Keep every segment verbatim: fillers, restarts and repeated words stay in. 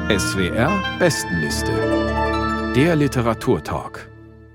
S W R Bestenliste. Der Literaturtalk.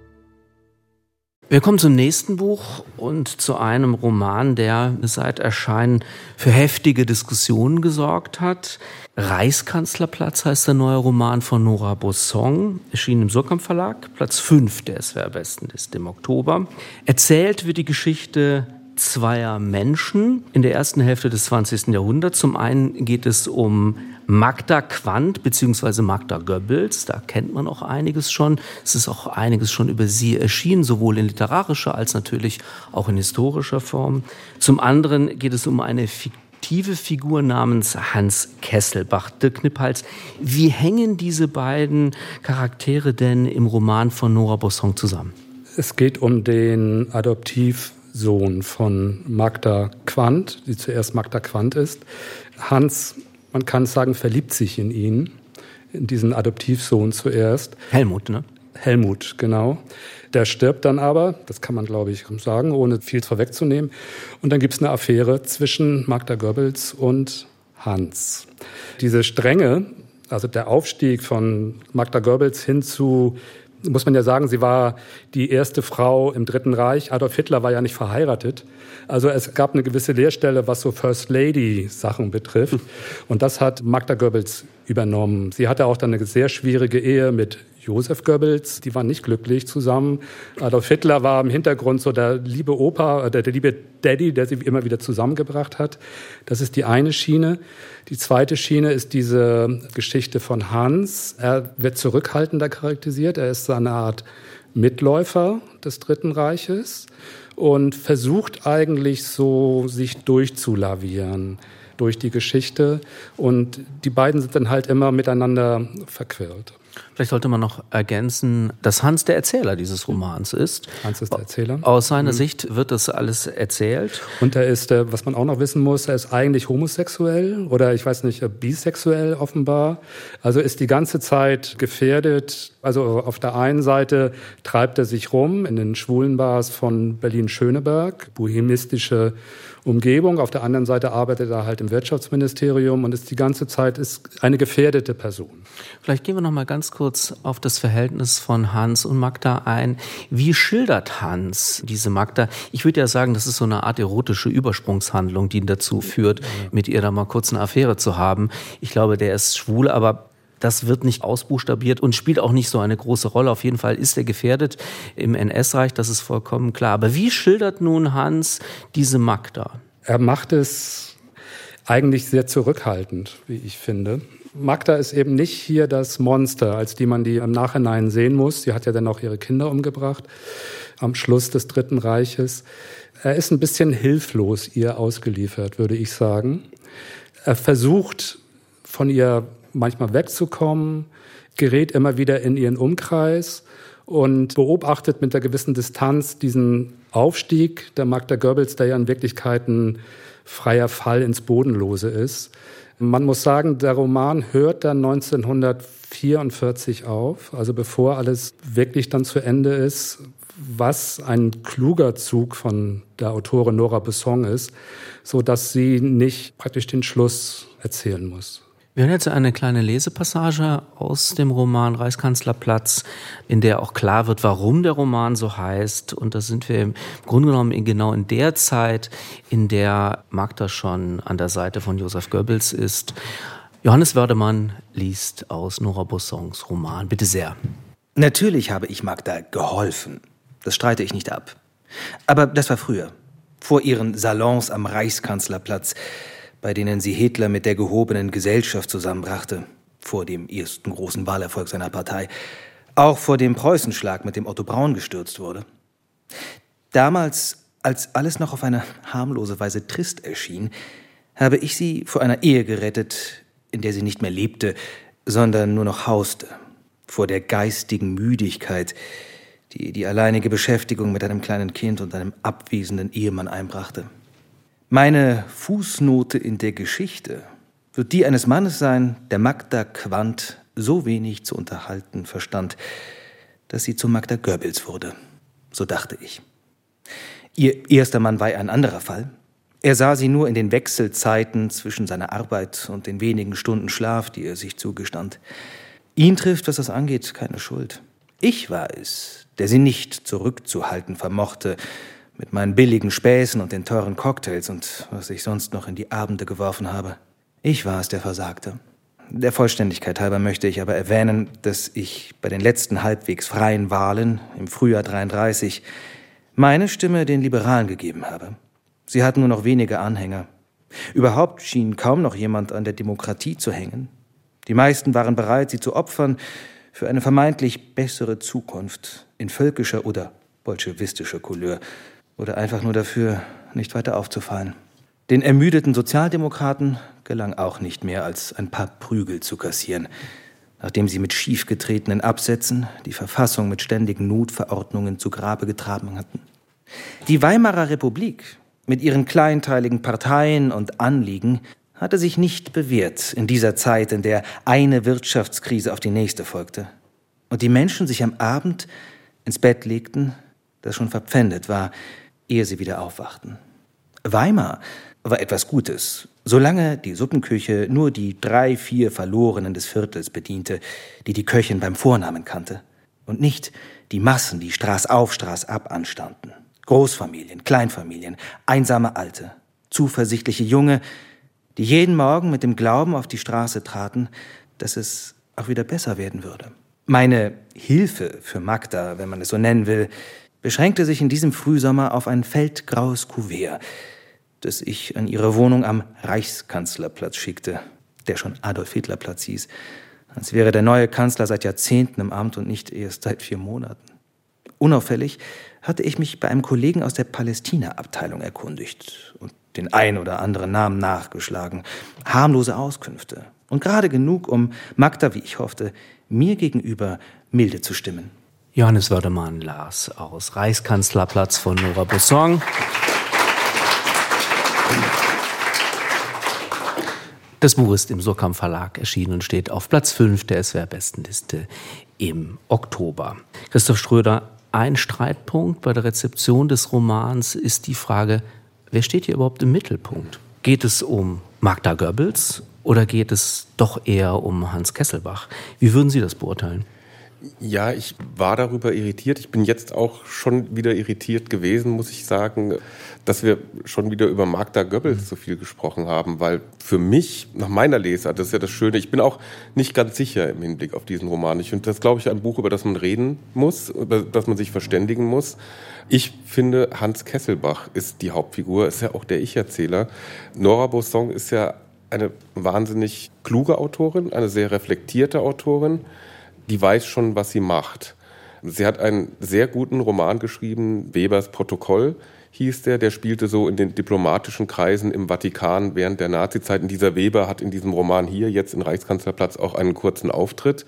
Wir kommen zum nächsten Buch und zu einem Roman, der seit Erscheinen für heftige Diskussionen gesorgt hat. Reichskanzlerplatz heißt der neue Roman von Nora Bossong, erschienen im Surkamp Verlag, Platz fünf der S W R-Bestenliste im Oktober. Erzählt wird die Geschichte zweier Menschen in der ersten Hälfte des zwanzigsten Jahrhunderts. Zum einen geht es um Magda Quandt bzw. Magda Goebbels, da kennt man auch einiges schon. Es ist auch einiges schon über sie erschienen, sowohl in literarischer als natürlich auch in historischer Form. Zum anderen geht es um eine fiktive Figur namens Hans Kesselbach. Dirk Kniphals, wie hängen diese beiden Charaktere denn im Roman von Nora Bossong zusammen? Es geht um den Adoptivsohn von Magda Quandt, die zuerst Magda Quandt ist. Hans, man kann sagen, verliebt sich in ihn, in diesen Adoptivsohn zuerst. Helmut, ne? Helmut, genau. Der stirbt dann aber, das kann man, glaube ich, sagen, ohne viel vorwegzunehmen. Und dann gibt es eine Affäre zwischen Magda Goebbels und Hans. Diese Strenge, also der Aufstieg von Magda Goebbels hin zu, muss man ja sagen, sie war die erste Frau im Dritten Reich. Adolf Hitler war ja nicht verheiratet. Also es gab eine gewisse Leerstelle, was so First Lady-Sachen betrifft. Und das hat Magda Goebbels übernommen. Sie hatte auch dann eine sehr schwierige Ehe mit Josef Goebbels. Die waren nicht glücklich zusammen. Adolf Hitler war im Hintergrund so der liebe Opa, der, der liebe Daddy, der sie immer wieder zusammengebracht hat. Das ist die eine Schiene. Die zweite Schiene ist diese Geschichte von Hans. Er wird zurückhaltender charakterisiert. Er ist so eine Art Mitläufer des Dritten Reiches und versucht eigentlich so, sich durchzulavieren durch die Geschichte. Und die beiden sind dann halt immer miteinander verquirlt. Vielleicht sollte man noch ergänzen, dass Hans der Erzähler dieses Romans ist. Hans ist der Erzähler. Aus seiner mhm. Sicht wird das alles erzählt. Und er ist, was man auch noch wissen muss, er ist eigentlich homosexuell oder ich weiß nicht, bisexuell offenbar. Also ist die ganze Zeit gefährdet. Also auf der einen Seite treibt er sich rum in den Schwulenbars von Berlin-Schöneberg, bohemistische Umgebung. Auf der anderen Seite arbeitet er halt im Wirtschaftsministerium und ist die ganze Zeit ist eine gefährdete Person. Vielleicht gehen wir noch mal ganz kurz auf das Verhältnis von Hans und Magda ein. Wie schildert Hans diese Magda? Ich würde ja sagen, das ist so eine Art erotische Übersprungshandlung, die ihn dazu führt, mit ihr da mal kurz eine Affäre zu haben. Ich glaube, der ist schwul, aber das wird nicht ausbuchstabiert und spielt auch nicht so eine große Rolle. Auf jeden Fall ist er gefährdet im N S-Reich, das ist vollkommen klar. Aber wie schildert nun Hans diese Magda? Er macht es eigentlich sehr zurückhaltend, wie ich finde. Magda ist eben nicht hier das Monster, als die man die im Nachhinein sehen muss. Sie hat ja dann auch ihre Kinder umgebracht am Schluss des Dritten Reiches. Er ist ein bisschen hilflos ihr ausgeliefert, würde ich sagen. Er versucht von ihr manchmal wegzukommen, gerät immer wieder in ihren Umkreis und beobachtet mit einer gewissen Distanz diesen Aufstieg der Magda Goebbels, der ja in Wirklichkeit ein freier Fall ins Bodenlose ist. Man muss sagen, der Roman hört dann neunzehnhundertvierundvierzig auf, also bevor alles wirklich dann zu Ende ist, was ein kluger Zug von der Autorin Nora Bossong ist, so dass sie nicht praktisch den Schluss erzählen muss. Wir hören jetzt eine kleine Lesepassage aus dem Roman Reichskanzlerplatz, in der auch klar wird, warum der Roman so heißt. Und da sind wir im Grunde genommen in genau in der Zeit, in der Magda schon an der Seite von Josef Goebbels ist. Johannes Wördemann liest aus Nora Bossongs Roman. Bitte sehr. Natürlich habe ich Magda geholfen. Das streite ich nicht ab. Aber das war früher, vor ihren Salons am Reichskanzlerplatz, bei denen sie Hitler mit der gehobenen Gesellschaft zusammenbrachte, vor dem ersten großen Wahlerfolg seiner Partei, auch vor dem Preußenschlag, mit dem Otto Braun gestürzt wurde. Damals, als alles noch auf eine harmlose Weise trist erschien, habe ich sie vor einer Ehe gerettet, in der sie nicht mehr lebte, sondern nur noch hauste, vor der geistigen Müdigkeit, die die alleinige Beschäftigung mit einem kleinen Kind und einem abwesenden Ehemann einbrachte. Meine Fußnote in der Geschichte wird die eines Mannes sein, der Magda Quandt so wenig zu unterhalten verstand, dass sie zu Magda Goebbels wurde. So dachte ich. Ihr erster Mann war ein anderer Fall. Er sah sie nur in den Wechselzeiten zwischen seiner Arbeit und den wenigen Stunden Schlaf, die er sich zugestand. Ihn trifft, was das angeht, keine Schuld. Ich war es, der sie nicht zurückzuhalten vermochte, mit meinen billigen Späßen und den teuren Cocktails und was ich sonst noch in die Abende geworfen habe. Ich war es, der versagte. Der Vollständigkeit halber möchte ich aber erwähnen, dass ich bei den letzten halbwegs freien Wahlen im Frühjahr dreiunddreißig meine Stimme den Liberalen gegeben habe. Sie hatten nur noch wenige Anhänger. Überhaupt schien kaum noch jemand an der Demokratie zu hängen. Die meisten waren bereit, sie zu opfern für eine vermeintlich bessere Zukunft in völkischer oder bolschewistischer Couleur oder einfach nur dafür, nicht weiter aufzufallen. Den ermüdeten Sozialdemokraten gelang auch nicht mehr, als ein paar Prügel zu kassieren, nachdem sie mit schiefgetretenen Absätzen die Verfassung mit ständigen Notverordnungen zu Grabe getragen hatten. Die Weimarer Republik mit ihren kleinteiligen Parteien und Anliegen hatte sich nicht bewährt in dieser Zeit, in der eine Wirtschaftskrise auf die nächste folgte und die Menschen sich am Abend ins Bett legten, das schon verpfändet war, ehe sie wieder aufwachten. Weimar war etwas Gutes, solange die Suppenküche nur die drei, vier Verlorenen des Viertels bediente, die die Köchin beim Vornamen kannte, und nicht die Massen, die Straß auf, Straß ab anstanden. Großfamilien, Kleinfamilien, einsame Alte, zuversichtliche Junge, die jeden Morgen mit dem Glauben auf die Straße traten, dass es auch wieder besser werden würde. Meine Hilfe für Magda, wenn man es so nennen will, beschränkte sich in diesem Frühsommer auf ein feldgraues Kuvert, das ich an ihre Wohnung am Reichskanzlerplatz schickte, der schon Adolf-Hitler-Platz hieß, als wäre der neue Kanzler seit Jahrzehnten im Amt und nicht erst seit vier Monaten. Unauffällig hatte ich mich bei einem Kollegen aus der Palästina-Abteilung erkundigt und den ein oder anderen Namen nachgeschlagen. Harmlose Auskünfte und gerade genug, um Magda, wie ich hoffte, mir gegenüber milde zu stimmen. Johannes Wördemann las aus Reichskanzlerplatz von Nora Bossong. Das Buch ist im Surkamp Verlag erschienen und steht auf Platz fünf der S W R-Bestenliste im Oktober. Christoph Ströder, ein Streitpunkt bei der Rezeption des Romans ist die Frage, wer steht hier überhaupt im Mittelpunkt? Geht es um Magda Goebbels oder geht es doch eher um Hans Kesselbach? Wie würden Sie das beurteilen? Ja, ich war darüber irritiert. Ich bin jetzt auch schon wieder irritiert gewesen, muss ich sagen, dass wir schon wieder über Magda Goebbels so viel gesprochen haben, weil für mich, nach meiner Lesart, das ist ja das Schöne, ich bin auch nicht ganz sicher im Hinblick auf diesen Roman. Ich finde das, glaube ich, ein Buch, über das man reden muss, über das man sich verständigen muss. Ich finde, Hans Kesselbach ist die Hauptfigur, ist ja auch der Ich-Erzähler. Nora Bossong ist ja eine wahnsinnig kluge Autorin, eine sehr reflektierte Autorin, die weiß schon, was sie macht. Sie hat einen sehr guten Roman geschrieben, Webers Protokoll hieß der, der spielte so in den diplomatischen Kreisen im Vatikan während der Nazizeit. Und dieser Weber hat in diesem Roman hier, jetzt in Reichskanzlerplatz, auch einen kurzen Auftritt.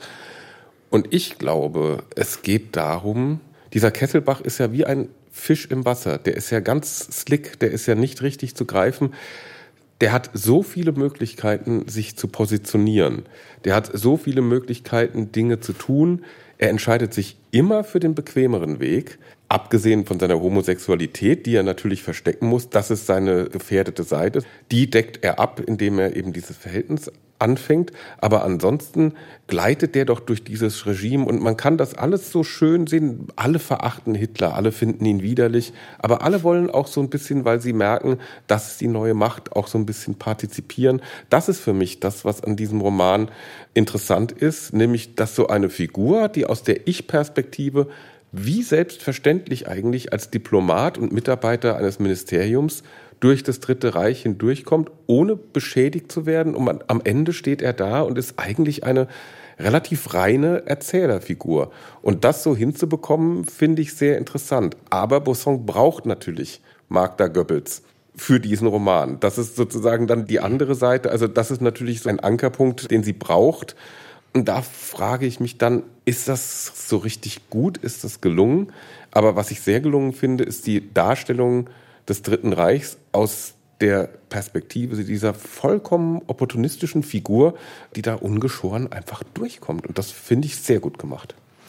Und ich glaube, es geht darum, dieser Kesselbach ist ja wie ein Fisch im Wasser, der ist ja ganz slick, der ist ja nicht richtig zu greifen. Der hat so viele Möglichkeiten, sich zu positionieren. Der hat so viele Möglichkeiten, Dinge zu tun. Er entscheidet sich immer für den bequemeren Weg, abgesehen von seiner Homosexualität, die er natürlich verstecken muss. Das ist seine gefährdete Seite. Die deckt er ab, indem er eben dieses Verhältnis anfängt. Aber ansonsten gleitet der doch durch dieses Regime und man kann das alles so schön sehen. Alle verachten Hitler, alle finden ihn widerlich, aber alle wollen auch so ein bisschen, weil sie merken, das ist die neue Macht, auch so ein bisschen partizipieren. Das ist für mich das, was an diesem Roman interessant ist, nämlich, dass so eine Figur, die aus der Ich-Perspektive wie selbstverständlich eigentlich als Diplomat und Mitarbeiter eines Ministeriums durch das Dritte Reich hindurchkommt, ohne beschädigt zu werden. Und am Ende steht er da und ist eigentlich eine relativ reine Erzählerfigur. Und das so hinzubekommen, finde ich sehr interessant. Aber Bossong braucht natürlich Magda Goebbels für diesen Roman. Das ist sozusagen dann die andere Seite. Also das ist natürlich so ein Ankerpunkt, den sie braucht. Und da frage ich mich dann, ist das so richtig gut? Ist das gelungen? Aber was ich sehr gelungen finde, ist die Darstellung des Dritten Reichs aus der Perspektive dieser vollkommen opportunistischen Figur, die da ungeschoren einfach durchkommt. Und das finde ich sehr gut gemacht.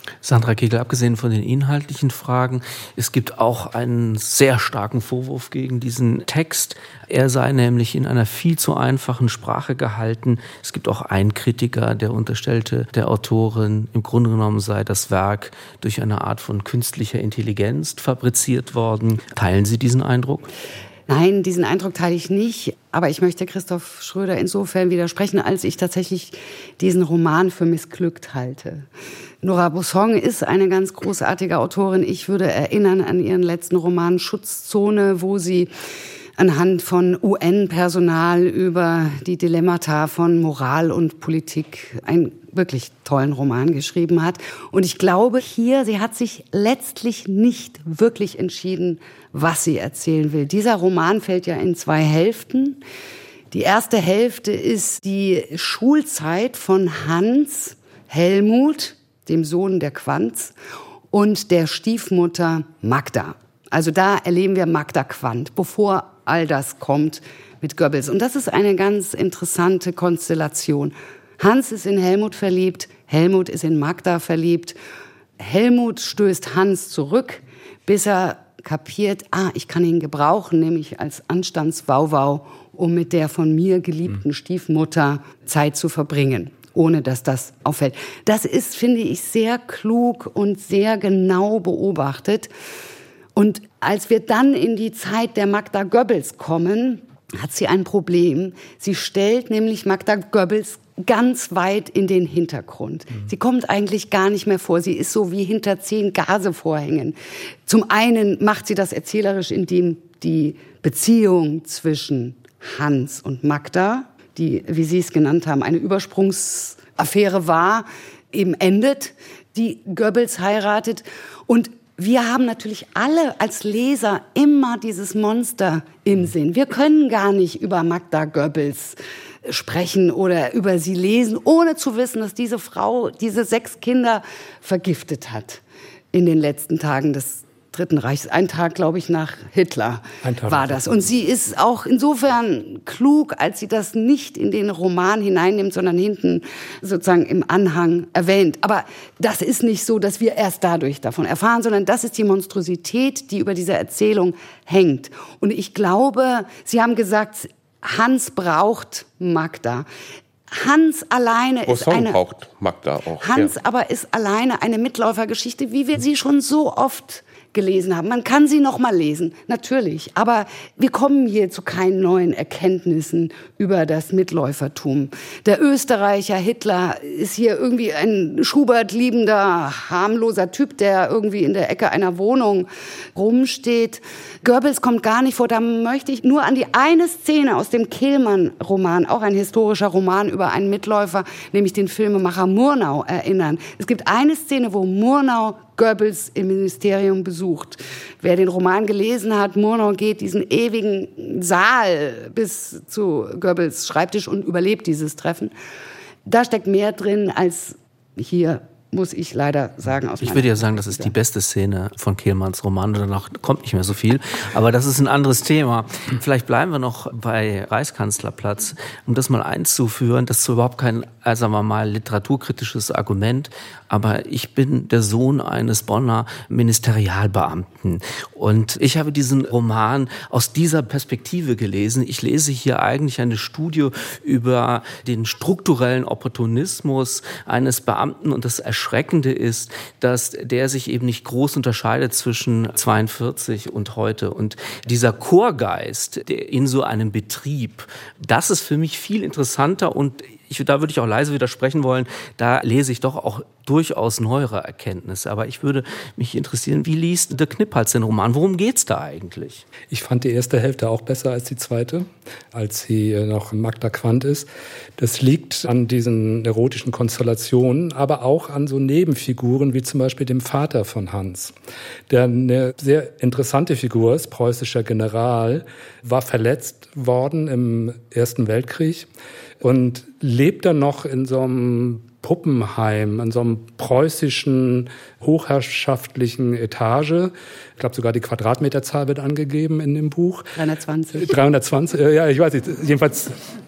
Sandra Kegel, abgesehen von den inhaltlichen Fragen, es gibt auch einen sehr starken Vorwurf gegen diesen Text. Er sei nämlich in einer viel zu einfachen Sprache gehalten. Es gibt auch einen Kritiker, der unterstellte, der Autorin, im Grunde genommen sei das Werk durch eine Art von künstlicher Intelligenz fabriziert worden. Teilen Sie diesen Eindruck? Nein, diesen Eindruck teile ich nicht. Aber ich möchte Christoph Schröder insofern widersprechen, als ich tatsächlich diesen Roman für missglückt halte. Nora Bossong ist eine ganz großartige Autorin. Ich würde erinnern an ihren letzten Roman Schutzzone, wo sie anhand von U N-Personal über die Dilemmata von Moral und Politik einen wirklich tollen Roman geschrieben hat. Und ich glaube hier, sie hat sich letztlich nicht wirklich entschieden, was sie erzählen will. Dieser Roman fällt ja in zwei Hälften. Die erste Hälfte ist die Schulzeit von Hans Helmut, dem Sohn der Quantz, und der Stiefmutter Magda. Also da erleben wir Magda Quandt, bevor all das kommt mit Goebbels. Und das ist eine ganz interessante Konstellation. Hans ist in Helmut verliebt, Helmut ist in Magda verliebt. Helmut stößt Hans zurück, bis er kapiert, ah, ich kann ihn gebrauchen, nämlich als Anstandswauwau, um mit der von mir geliebten Stiefmutter Zeit zu verbringen, ohne dass das auffällt. Das ist, finde ich, sehr klug und sehr genau beobachtet. Und als wir dann in die Zeit der Magda Goebbels kommen, hat sie ein Problem. Sie stellt nämlich Magda Goebbels ganz weit in den Hintergrund. Mhm. Sie kommt eigentlich gar nicht mehr vor. Sie ist so wie hinter zehn Gasevorhängen. Zum einen macht sie das erzählerisch, indem die Beziehung zwischen Hans und Magda, die, wie Sie es genannt haben, eine Übersprungsaffäre war, eben endet, die Goebbels heiratet. Und wir haben natürlich alle als Leser immer dieses Monster im Sinn. Wir können gar nicht über Magda Goebbels sprechen oder über sie lesen, ohne zu wissen, dass diese Frau diese sechs Kinder vergiftet hat in den letzten Tagen des Dritten Reichs. Ein Tag, glaube ich, nach Hitler war das. Und sie ist auch insofern klug, als sie das nicht in den Roman hineinnimmt, sondern hinten sozusagen im Anhang erwähnt. Aber das ist nicht so, dass wir erst dadurch davon erfahren, sondern das ist die Monstrosität, die über dieser Erzählung hängt. Und ich glaube, Sie haben gesagt, Hans braucht Magda. Hans alleine ist eine... braucht Magda auch. Hans ja. aber ist alleine eine Mitläufergeschichte, wie wir sie schon so oft gelesen haben. Man kann sie noch mal lesen, natürlich. Aber wir kommen hier zu keinen neuen Erkenntnissen über das Mitläufertum. Der Österreicher Hitler ist hier irgendwie ein Schubert-liebender, harmloser Typ, der irgendwie in der Ecke einer Wohnung rumsteht. Goebbels kommt gar nicht vor. Da möchte ich nur an die eine Szene aus dem Kehlmann-Roman, auch ein historischer Roman über einen Mitläufer, nämlich den Filmemacher Murnau, erinnern. Es gibt eine Szene, wo Murnau Goebbels im Ministerium besucht. Wer den Roman gelesen hat, Murnau geht diesen ewigen Saal bis zu Goebbels Schreibtisch und überlebt dieses Treffen. Da steckt mehr drin als hier, muss ich leider sagen. Aus ich würde ja sagen, das ist die beste Szene von Kehlmanns Roman. Danach kommt nicht mehr so viel. Aber das ist ein anderes Thema. Vielleicht bleiben wir noch bei Reichskanzlerplatz, um das mal einzuführen. Das ist überhaupt kein, also sagen wir mal, literaturkritisches Argument. Aber ich bin der Sohn eines Bonner Ministerialbeamten. Und ich habe diesen Roman aus dieser Perspektive gelesen. Ich lese hier eigentlich eine Studie über den strukturellen Opportunismus eines Beamten. Und das Erschreckende ist, dass der sich eben nicht groß unterscheidet zwischen zweiundvierzig und heute. Und dieser Chorgeist der in so einem Betrieb, das ist für mich viel interessanter und ich, da würde ich auch leise widersprechen wollen, da lese ich doch auch durchaus neuere Erkenntnisse. Aber ich würde mich interessieren, wie liest Dirk Kniphals den Roman? Worum geht's da eigentlich? Ich fand die erste Hälfte auch besser als die zweite, als sie noch Magda Quandt ist. Das liegt an diesen erotischen Konstellationen, aber auch an so Nebenfiguren wie zum Beispiel dem Vater von Hans, der eine sehr interessante Figur ist, preußischer General, war verletzt worden im Ersten Weltkrieg und lebt dann noch in so einem Puppenheim, in so einem preußischen, hochherrschaftlichen Etage. Ich glaube, sogar die Quadratmeterzahl wird angegeben in dem Buch. dreihundertzwanzig. dreihundertzwanzig, ja, ich weiß nicht. Jedenfalls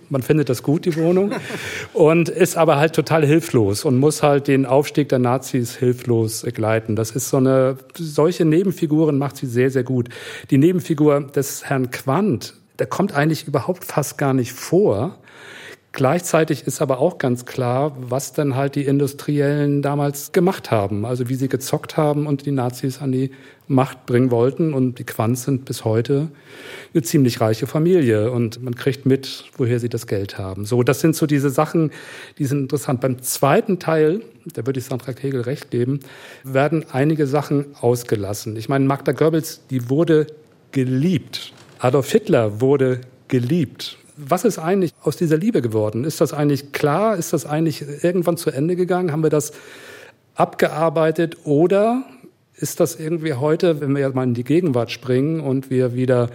man findet das gut, die Wohnung, und ist aber halt total hilflos und muss halt den Aufstieg der Nazis hilflos begleiten. Das ist so eine, solche Nebenfiguren macht sie sehr, sehr gut. Die Nebenfigur des Herrn Quandt, der kommt eigentlich überhaupt fast gar nicht vor. Gleichzeitig ist aber auch ganz klar, was dann halt die Industriellen damals gemacht haben. Also wie sie gezockt haben und die Nazis an die Macht bringen wollten. Und die Quandts sind bis heute eine ziemlich reiche Familie. Und man kriegt mit, woher sie das Geld haben. So, das sind so diese Sachen, die sind interessant. Beim zweiten Teil, da würde ich Sandra Kegel recht geben, werden einige Sachen ausgelassen. Ich meine, Magda Goebbels, die wurde geliebt. Adolf Hitler wurde geliebt. Was ist eigentlich aus dieser Liebe geworden? Ist das eigentlich klar? Ist das eigentlich irgendwann zu Ende gegangen? Haben wir das abgearbeitet? Oder ist das irgendwie heute, wenn wir jetzt mal in die Gegenwart springen und wir wieder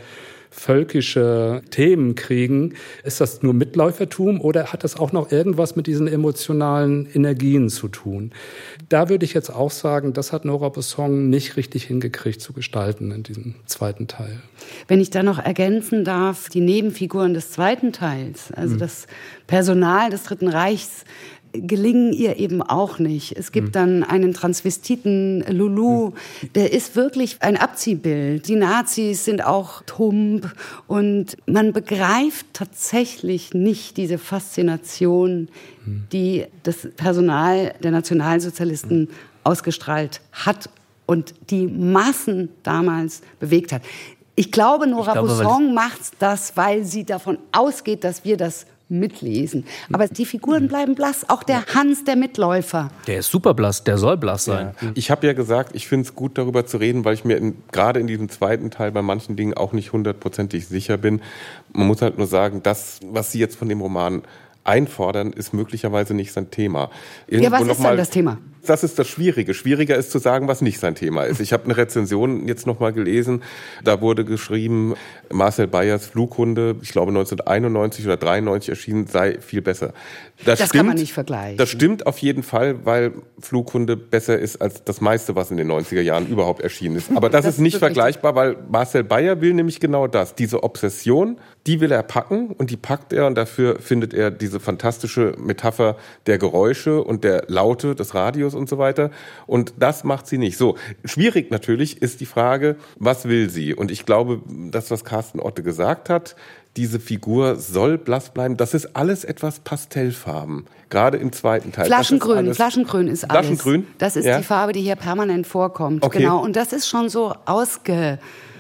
völkische Themen kriegen, ist das nur Mitläufertum oder hat das auch noch irgendwas mit diesen emotionalen Energien zu tun? Da würde ich jetzt auch sagen, das hat Nora Besson nicht richtig hingekriegt zu gestalten in diesem zweiten Teil. Wenn ich da noch ergänzen darf, die Nebenfiguren des zweiten Teils, also mhm. das Personal des Dritten Reichs, gelingen ihr eben auch nicht. Es gibt mhm. dann einen Transvestiten, Lulu, mhm. der ist wirklich ein Abziehbild. Die Nazis sind auch tump und man begreift tatsächlich nicht diese Faszination, mhm. die das Personal der Nationalsozialisten mhm. ausgestrahlt hat und die Massen damals bewegt hat. Ich glaube, Nora ich glaube, Besson macht das, weil sie davon ausgeht, dass wir das mitlesen. Aber die Figuren bleiben blass. Auch der Hans, der Mitläufer. Der ist super blass, der soll blass sein. Ja. Ich habe ja gesagt, ich finde es gut, darüber zu reden, weil ich mir in, gerade in diesem zweiten Teil bei manchen Dingen auch nicht hundertprozentig sicher bin. Man muss halt nur sagen, das, was Sie jetzt von dem Roman einfordern, ist möglicherweise nicht sein Thema. Irgendwo ja, was ist denn das Thema? Das ist das Schwierige. Schwieriger ist zu sagen, was nicht sein Thema ist. Ich habe eine Rezension jetzt noch mal gelesen. Da wurde geschrieben, Marcel Beyers Flughunde, ich glaube neunzehnhunderteinundneunzig oder dreiundneunzig erschienen, sei viel besser. Das, das stimmt, kann man nicht vergleichen. Das stimmt auf jeden Fall, weil Flughunde besser ist als das meiste, was in den neunziger Jahren überhaupt erschienen ist. Aber das, das ist nicht vergleichbar, weil Marcel Beyer will nämlich genau das. Diese Obsession, die will er packen und die packt er und dafür findet er diese fantastische Metapher der Geräusche und der Laute des Radios und so weiter. Und das macht sie nicht. So, schwierig natürlich ist die Frage, was will sie? Und ich glaube, das, was Carsten Otte gesagt hat, diese Figur soll blass bleiben. Das ist alles etwas Pastellfarben. Gerade im zweiten Teil. Flaschengrün, alles, Flaschengrün ist alles. Flaschengrün? Das ist ja. die Farbe, die hier permanent vorkommt. Okay. Genau. Und das ist schon so ausgedacht.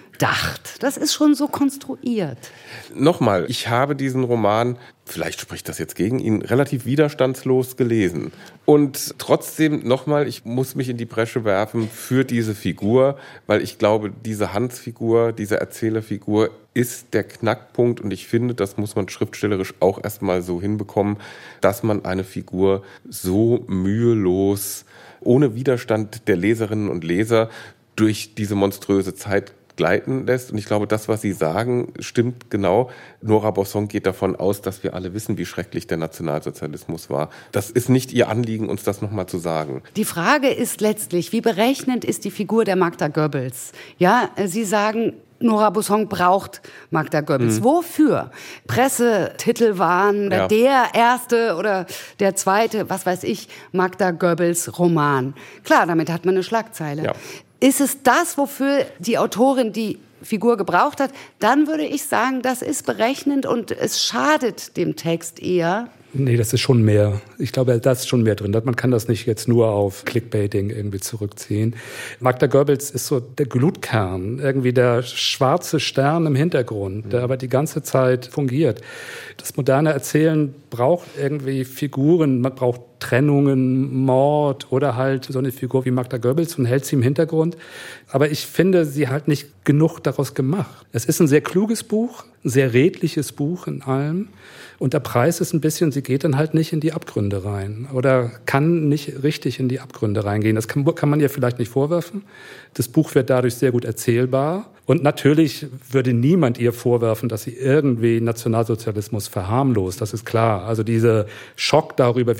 Das ist schon so konstruiert. Nochmal, ich habe diesen Roman, vielleicht spricht das jetzt gegen ihn, relativ widerstandslos gelesen. Und trotzdem, nochmal, ich muss mich in die Bresche werfen für diese Figur, weil ich glaube, diese Hans-Figur, diese Erzählerfigur ist der Knackpunkt. Und ich finde, das muss man schriftstellerisch auch erstmal so hinbekommen, dass man eine Figur so mühelos, ohne Widerstand der Leserinnen und Leser durch diese monströse Zeit gleiten lässt. Und ich glaube, das, was Sie sagen, stimmt genau. Nora Besson geht davon aus, dass wir alle wissen, wie schrecklich der Nationalsozialismus war. Das ist nicht ihr Anliegen, uns das nochmal zu sagen. Die Frage ist letztlich, wie berechnend ist die Figur der Magda Goebbels? Ja, Sie sagen, Nora Besson braucht Magda Goebbels. Mhm. Wofür? Pressetitel waren ja. der erste oder der zweite, was weiß ich, Magda Goebbels Roman. Klar, damit hat man eine Schlagzeile. Ja. Ist es das, wofür die Autorin die Figur gebraucht hat? Dann würde ich sagen, das ist berechnend und es schadet dem Text eher. Nee, das ist schon mehr. Ich glaube, da ist schon mehr drin. Man kann das nicht jetzt nur auf Clickbaiting irgendwie zurückziehen. Magda Goebbels ist so der Glutkern, irgendwie der schwarze Stern im Hintergrund, der aber die ganze Zeit fungiert. Das moderne Erzählen braucht irgendwie Figuren, man braucht Trennungen, Mord oder halt so eine Figur wie Magda Goebbels und hält sie im Hintergrund. Aber ich finde, sie hat nicht genug daraus gemacht. Es ist ein sehr kluges Buch, ein sehr redliches Buch in allem. Und der Preis ist ein bisschen, sie geht dann halt nicht in die Abgründe rein oder kann nicht richtig in die Abgründe reingehen. Das kann, kann man ihr vielleicht nicht vorwerfen. Das Buch wird dadurch sehr gut erzählbar. Und natürlich würde niemand ihr vorwerfen, dass sie irgendwie Nationalsozialismus verharmlost. Das ist klar. Also dieser Schock darüber, wie konnte es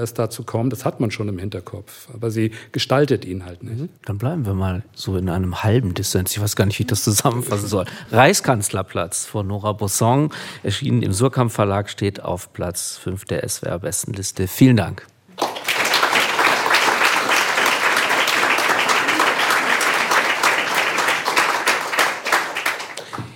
es dazu kommt, das hat man schon im Hinterkopf. Aber sie gestaltet ihn halt nicht. Dann bleiben wir mal so in einem halben Dissens. Ich weiß gar nicht, wie ich das zusammenfassen soll. Reichskanzlerplatz von Nora Bosson, erschienen im Suhrkamp Verlag, steht auf Platz fünf der S W R-Bestenliste. Vielen Dank.